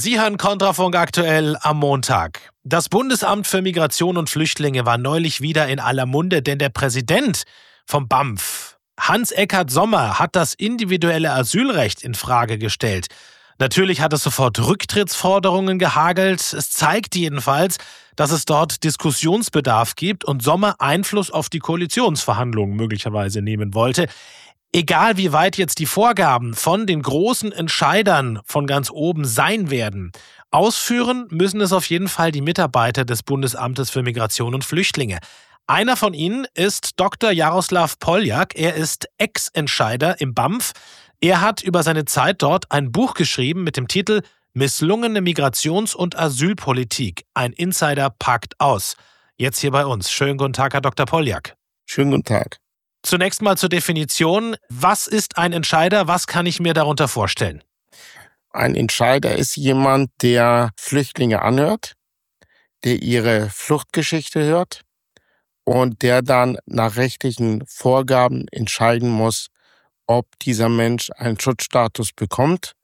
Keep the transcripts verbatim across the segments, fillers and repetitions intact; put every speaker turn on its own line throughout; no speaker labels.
Sie hören Kontrafunk aktuell am Montag. Das Bundesamt für Migration und Flüchtlinge war neulich wieder in aller Munde, denn der Präsident vom B A M F, Hans-Ekkehard Sommer, hat das individuelle Asylrecht in Frage gestellt. Natürlich hat es sofort Rücktrittsforderungen gehagelt. Es zeigt jedenfalls, dass es dort Diskussionsbedarf gibt und Sommer Einfluss auf die Koalitionsverhandlungen möglicherweise nehmen wollte. Egal wie weit jetzt die Vorgaben von den großen Entscheidern von ganz oben sein werden, ausführen müssen es auf jeden Fall die Mitarbeiter des Bundesamtes für Migration und Flüchtlinge. Einer von ihnen ist Doktor Jaroslav Poljak. Er ist Ex-Entscheider im B A M F. Er hat über seine Zeit dort ein Buch geschrieben mit dem Titel Misslungene Migrations- und Asylpolitik. Ein Insider packt aus. Jetzt hier bei uns. Schönen guten Tag, Herr Doktor Poljak.
Schönen guten Tag.
Zunächst mal zur Definition. Was ist ein Entscheider? Was kann ich mir darunter vorstellen?
Ein Entscheider ist jemand, der Flüchtlinge anhört, der ihre Fluchtgeschichte hört und der dann nach rechtlichen Vorgaben entscheiden muss, ob dieser Mensch einen Schutzstatus bekommt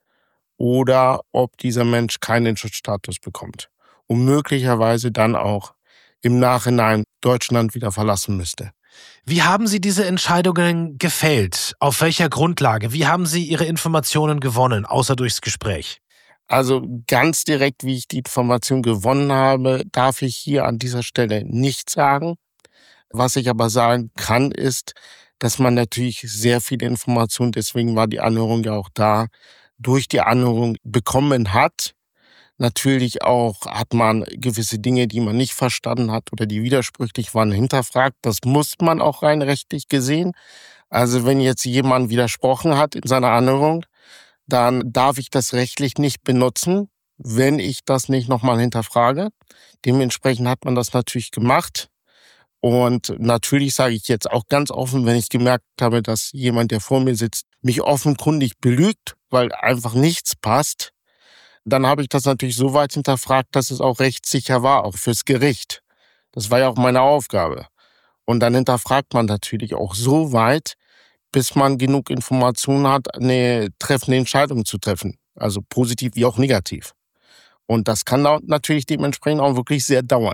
oder ob dieser Mensch keinen Schutzstatus bekommt und möglicherweise dann auch im Nachhinein Deutschland wieder verlassen müsste.
Wie haben Sie diese Entscheidungen gefällt? Auf welcher Grundlage? Wie haben Sie Ihre Informationen gewonnen, außer durchs Gespräch?
Also ganz direkt, wie ich die Information gewonnen habe, darf ich hier an dieser Stelle nicht sagen. Was ich aber sagen kann, ist, dass man natürlich sehr viele Informationen, deswegen war die Anhörung ja auch da, durch die Anhörung bekommen hat. Natürlich auch hat man gewisse Dinge, die man nicht verstanden hat oder die widersprüchlich waren, hinterfragt. Das muss man auch rein rechtlich gesehen. Also wenn jetzt jemand widersprochen hat in seiner Anhörung, dann darf ich das rechtlich nicht benutzen, wenn ich das nicht nochmal hinterfrage. Dementsprechend hat man das natürlich gemacht. Und natürlich sage ich jetzt auch ganz offen, wenn ich gemerkt habe, dass jemand, der vor mir sitzt, mich offenkundig belügt, weil einfach nichts passt, dann habe ich das natürlich so weit hinterfragt, dass es auch rechtssicher war, auch fürs Gericht. Das war ja auch meine Aufgabe. Und dann hinterfragt man natürlich auch so weit, bis man genug Informationen hat, eine treffende Entscheidung zu treffen. Also positiv wie auch negativ. Und das kann natürlich dementsprechend auch wirklich sehr dauern.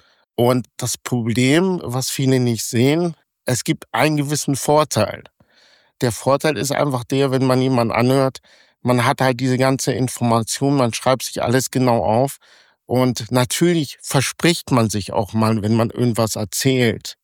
Und das Problem, was viele nicht sehen, es gibt einen gewissen Vorteil. Der Vorteil ist einfach der, wenn man jemanden anhört, man hat halt diese ganze Information, man schreibt sich alles genau auf und natürlich verspricht man sich auch mal, wenn man irgendwas erzählt.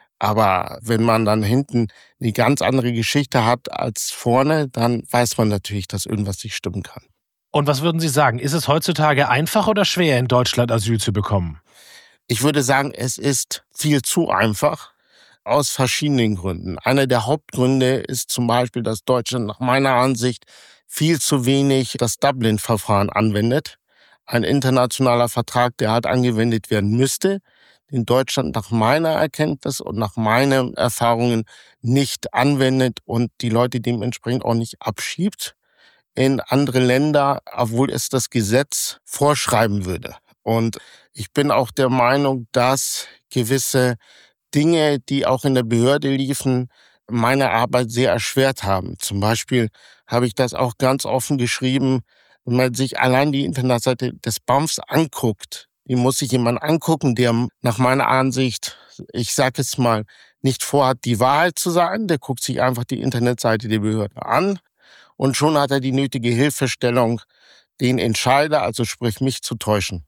Aber wenn man dann hinten eine ganz andere Geschichte hat als vorne, dann weiß man natürlich, dass irgendwas nicht stimmen kann.
Und was würden Sie sagen? Ist es heutzutage einfach oder schwer, in Deutschland Asyl zu bekommen?
Ich würde sagen, es ist viel zu einfach. Aus verschiedenen Gründen. Einer der Hauptgründe ist zum Beispiel, dass Deutschland nach meiner Ansicht viel zu wenig das Dublin-Verfahren anwendet. Ein internationaler Vertrag, der halt angewendet werden müsste, den Deutschland nach meiner Erkenntnis und nach meinen Erfahrungen nicht anwendet und die Leute dementsprechend auch nicht abschiebt in andere Länder, obwohl es das Gesetz vorschreiben würde. Und ich bin auch der Meinung, dass gewisse Dinge, die auch in der Behörde liefen, meine Arbeit sehr erschwert haben. Zum Beispiel habe ich das auch ganz offen geschrieben, wenn man sich allein die Internetseite des B A M Fs anguckt, die muss sich jemand angucken, der nach meiner Ansicht, ich sage es mal, nicht vorhat, die Wahrheit zu sagen. Der guckt sich einfach die Internetseite der Behörde an und schon hat er die nötige Hilfestellung, den Entscheider, also sprich mich, zu täuschen.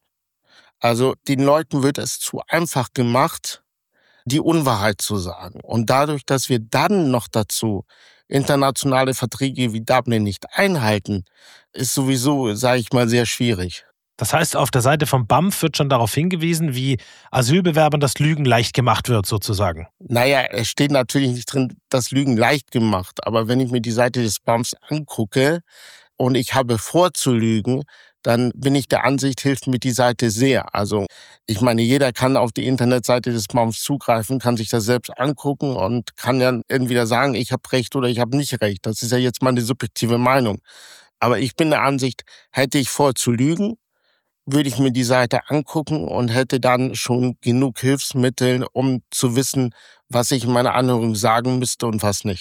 Also den Leuten wird es zu einfach gemacht, die Unwahrheit zu sagen. Und dadurch, dass wir dann noch dazu internationale Verträge wie Dublin nicht einhalten, ist sowieso, sage ich mal, sehr schwierig.
Das heißt, auf der Seite vom B A M F wird schon darauf hingewiesen, wie Asylbewerbern das Lügen leicht gemacht wird, sozusagen.
Naja, es steht natürlich nicht drin, das Lügen leicht gemacht. Aber wenn ich mir die Seite des B A M Fs angucke und ich habe vor zu lügen, dann bin ich der Ansicht, hilft mir die Seite sehr. Also ich meine, jeder kann auf die Internetseite des B A M Fs zugreifen, kann sich das selbst angucken und kann dann entweder sagen, ich habe recht oder ich habe nicht recht. Das ist ja jetzt meine subjektive Meinung. Aber ich bin der Ansicht, hätte ich vor zu lügen, würde ich mir die Seite angucken und hätte dann schon genug Hilfsmittel, um zu wissen, was ich in meiner Anhörung sagen müsste und was nicht.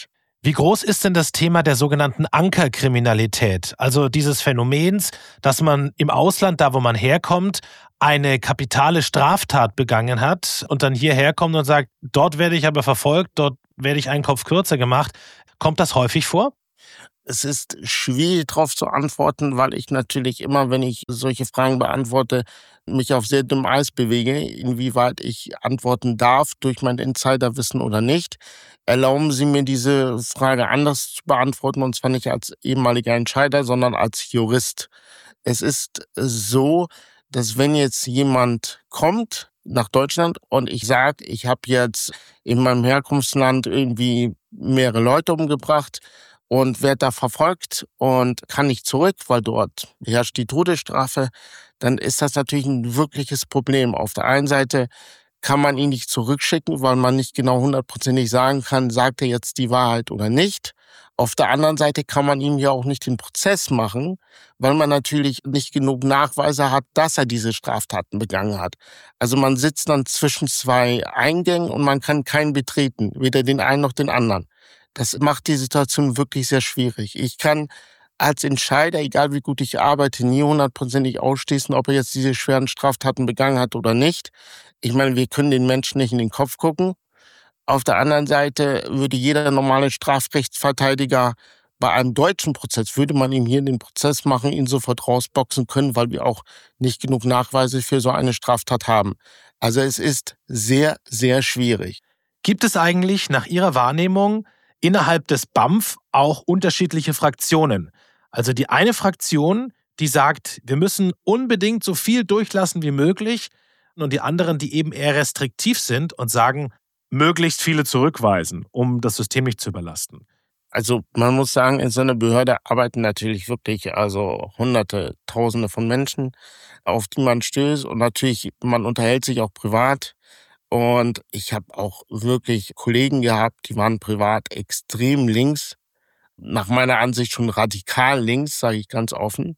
Wie groß ist denn das Thema der sogenannten Ankerkriminalität? Also dieses Phänomens, dass man im Ausland, da wo man herkommt, eine kapitale Straftat begangen hat und dann hierher kommt und sagt, dort werde ich aber verfolgt, dort werde ich einen Kopf kürzer gemacht. Kommt das häufig vor?
Es ist schwierig darauf zu antworten, weil ich natürlich immer, wenn ich solche Fragen beantworte, mich auf sehr dünnem Eis bewege, inwieweit ich antworten darf durch mein Insiderwissen oder nicht. Erlauben Sie mir, diese Frage anders zu beantworten, und zwar nicht als ehemaliger Entscheider, sondern als Jurist. Es ist so, dass wenn jetzt jemand kommt nach Deutschland und ich sage, ich habe jetzt in meinem Herkunftsland irgendwie mehrere Leute umgebracht und werde da verfolgt und kann nicht zurück, weil dort herrscht die Todesstrafe, dann ist das natürlich ein wirkliches Problem. Auf der einen Seite kann man ihn nicht zurückschicken, weil man nicht genau hundertprozentig sagen kann, sagt er jetzt die Wahrheit oder nicht. Auf der anderen Seite kann man ihm ja auch nicht den Prozess machen, weil man natürlich nicht genug Nachweise hat, dass er diese Straftaten begangen hat. Also man sitzt dann zwischen zwei Eingängen und man kann keinen betreten, weder den einen noch den anderen. Das macht die Situation wirklich sehr schwierig. Ich kann als Entscheider, egal wie gut ich arbeite, nie hundertprozentig ausschließen, ob er jetzt diese schweren Straftaten begangen hat oder nicht. Ich meine, wir können den Menschen nicht in den Kopf gucken. Auf der anderen Seite würde jeder normale Strafrechtsverteidiger bei einem deutschen Prozess, würde man ihm hier den Prozess machen, ihn sofort rausboxen können, weil wir auch nicht genug Nachweise für so eine Straftat haben. Also es ist sehr, sehr schwierig.
Gibt es eigentlich nach Ihrer Wahrnehmung innerhalb des B A M F auch unterschiedliche Fraktionen? Also die eine Fraktion, die sagt, wir müssen unbedingt so viel durchlassen wie möglich, und die anderen, die eben eher restriktiv sind und sagen, möglichst viele zurückweisen, um das System nicht zu überlasten.
Also man muss sagen, in so einer Behörde arbeiten natürlich wirklich also Hunderte, Tausende von Menschen, auf die man stößt, und natürlich, man unterhält sich auch privat. Und ich habe auch wirklich Kollegen gehabt, die waren privat extrem links, nach meiner Ansicht schon radikal links, sage ich ganz offen.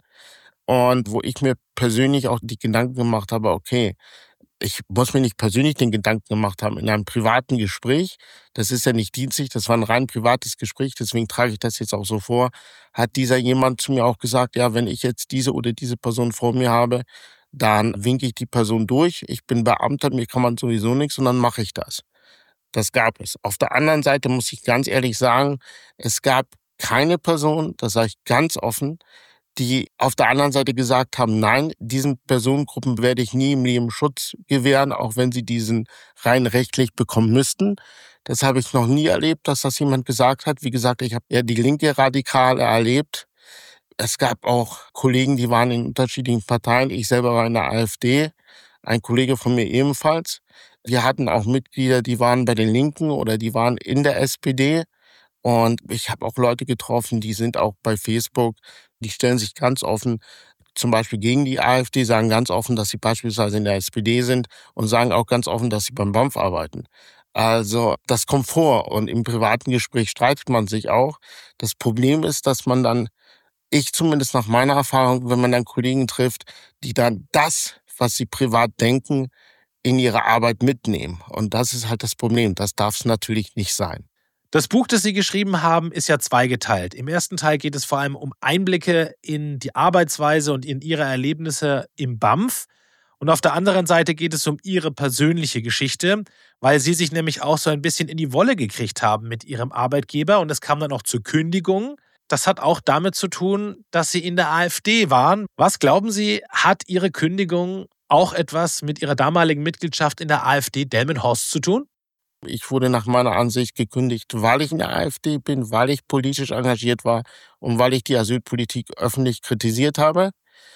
Und wo ich mir persönlich auch die Gedanken gemacht habe, okay, ich muss mir nicht persönlich den Gedanken gemacht haben, in einem privaten Gespräch, das ist ja nicht dienstlich, das war ein rein privates Gespräch, deswegen trage ich das jetzt auch so vor, hat dieser jemand zu mir auch gesagt, ja, wenn ich jetzt diese oder diese Person vor mir habe, dann winke ich die Person durch, ich bin Beamter, mir kann man sowieso nichts, und dann mache ich das. Das gab es. Auf der anderen Seite muss ich ganz ehrlich sagen, es gab keine Person, das sage ich ganz offen, die auf der anderen Seite gesagt haben, nein, diesen Personengruppen werde ich nie im Leben Schutz gewähren, auch wenn sie diesen rein rechtlich bekommen müssten. Das habe ich noch nie erlebt, dass das jemand gesagt hat. Wie gesagt, ich habe eher die linke Radikale erlebt. Es gab auch Kollegen, die waren in unterschiedlichen Parteien. Ich selber war in der AfD, ein Kollege von mir ebenfalls. Wir hatten auch Mitglieder, die waren bei den Linken oder die waren in der S P D. Und ich habe auch Leute getroffen, die sind auch bei Facebook, die stellen sich ganz offen zum Beispiel gegen die AfD, sagen ganz offen, dass sie beispielsweise in der S P D sind, und sagen auch ganz offen, dass sie beim B A M F arbeiten. Also das kommt vor, und im privaten Gespräch streitet man sich auch. Das Problem ist, dass man dann, ich zumindest nach meiner Erfahrung, wenn man dann Kollegen trifft, die dann das, was sie privat denken, in ihre Arbeit mitnehmen. Und das ist halt das Problem. Das darf es natürlich nicht sein.
Das Buch, das Sie geschrieben haben, ist ja zweigeteilt. Im ersten Teil geht es vor allem um Einblicke in die Arbeitsweise und in Ihre Erlebnisse im B A M F. Und auf der anderen Seite geht es um Ihre persönliche Geschichte, weil Sie sich nämlich auch so ein bisschen in die Wolle gekriegt haben mit Ihrem Arbeitgeber, und es kam dann auch zur Kündigung. Das hat auch damit zu tun, dass Sie in der AfD waren. Was glauben Sie, hat Ihre Kündigung auch etwas mit Ihrer damaligen Mitgliedschaft in der AfD Delmenhorst zu tun?
Ich wurde nach meiner Ansicht gekündigt, weil ich in der AfD bin, weil ich politisch engagiert war und weil ich die Asylpolitik öffentlich kritisiert habe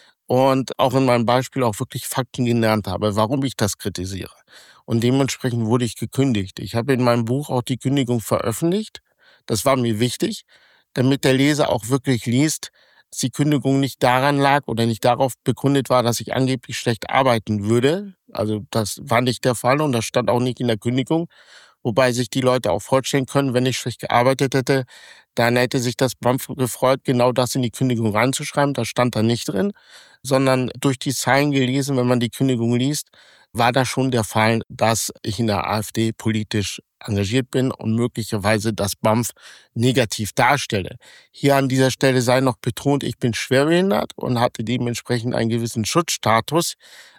und auch in meinem Beispiel auch wirklich Fakten genannt habe, warum ich das kritisiere. Und dementsprechend wurde ich gekündigt. Ich habe in meinem Buch auch die Kündigung veröffentlicht. Das war mir wichtig, damit der Leser auch wirklich liest, dass die Kündigung nicht daran lag oder nicht darauf begründet war, dass ich angeblich schlecht arbeiten würde. Also das war nicht der Fall, und das stand auch nicht in der Kündigung. Wobei sich die Leute auch vorstellen können, wenn ich schlecht gearbeitet hätte, dann hätte sich das B A M F gefreut, genau das in die Kündigung reinzuschreiben. Das stand da nicht drin, sondern durch die Zeilen gelesen, wenn man die Kündigung liest, war das schon der Fall, dass ich in der AfD politisch engagiert bin und möglicherweise das B A M F negativ darstelle. Hier an dieser Stelle sei noch betont, ich bin schwerbehindert und hatte dementsprechend einen gewissen Schutzstatus.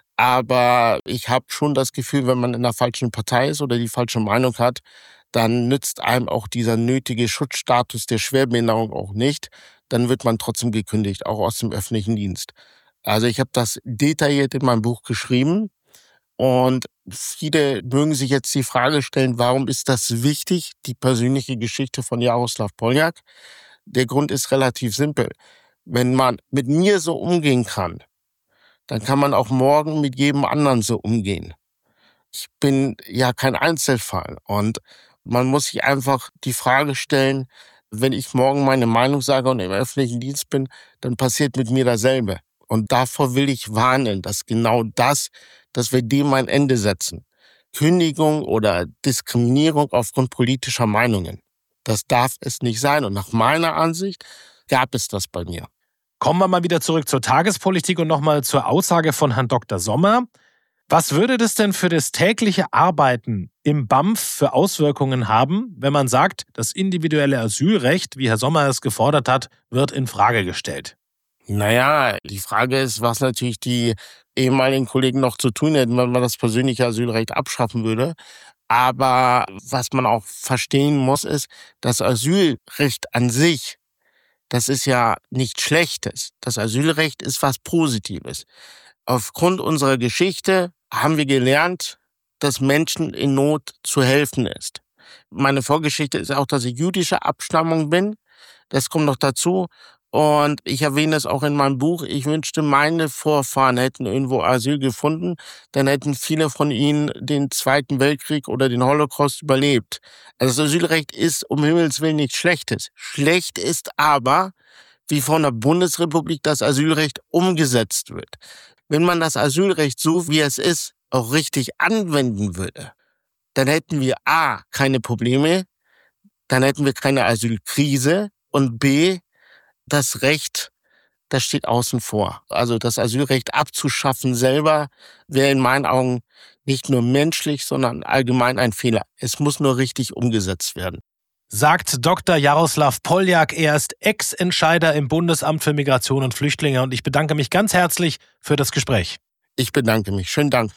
Aber ich habe schon das Gefühl, wenn man in der falschen Partei ist oder die falsche Meinung hat, dann nützt einem auch dieser nötige Schutzstatus der Schwerbehinderung auch nicht. Dann wird man trotzdem gekündigt, auch aus dem öffentlichen Dienst. Also ich habe das detailliert in meinem Buch geschrieben. Und viele mögen sich jetzt die Frage stellen, warum ist das wichtig, die persönliche Geschichte von Jaroslav Poljak? Der Grund ist relativ simpel. Wenn man mit mir so umgehen kann, dann kann man auch morgen mit jedem anderen so umgehen. Ich bin ja kein Einzelfall und man muss sich einfach die Frage stellen, wenn ich morgen meine Meinung sage und im öffentlichen Dienst bin, dann passiert mit mir dasselbe. Und davor will ich warnen, dass genau das, dass wir dem ein Ende setzen. Kündigung oder Diskriminierung aufgrund politischer Meinungen. Das darf es nicht sein. Und nach meiner Ansicht gab es das bei mir.
Kommen wir mal wieder zurück zur Tagespolitik und nochmal zur Aussage von Herrn Doktor Sommer. Was würde das denn für das tägliche Arbeiten im B A M F für Auswirkungen haben, wenn man sagt, das individuelle Asylrecht, wie Herr Sommer es gefordert hat, wird in Frage gestellt?
Naja, die Frage ist, was natürlich die ehemaligen Kollegen noch zu tun hätten, wenn man das persönliche Asylrecht abschaffen würde. Aber was man auch verstehen muss, ist, das Asylrecht an sich, das ist ja nichts Schlechtes. Das Asylrecht ist was Positives. Aufgrund unserer Geschichte haben wir gelernt, dass Menschen in Not zu helfen ist. Meine Vorgeschichte ist auch, dass ich jüdischer Abstammung bin. Das kommt noch dazu. Und ich erwähne es auch in meinem Buch. Ich wünschte, meine Vorfahren hätten irgendwo Asyl gefunden. Dann hätten viele von ihnen den Zweiten Weltkrieg oder den Holocaust überlebt. Also das Asylrecht ist um Himmels Willen nichts Schlechtes. Schlecht ist aber, wie von der Bundesrepublik das Asylrecht umgesetzt wird. Wenn man das Asylrecht so, wie es ist, auch richtig anwenden würde, dann hätten wir A, keine Probleme, dann hätten wir keine Asylkrise und B, das Recht, das steht außen vor. Also das Asylrecht abzuschaffen selber wäre in meinen Augen nicht nur menschlich, sondern allgemein ein Fehler. Es muss nur richtig umgesetzt werden.
Sagt Doktor Jaroslav Poljak. Er ist Ex-Entscheider im Bundesamt für Migration und Flüchtlinge und ich bedanke mich ganz herzlich für das Gespräch.
Ich bedanke mich. Schönen Dank.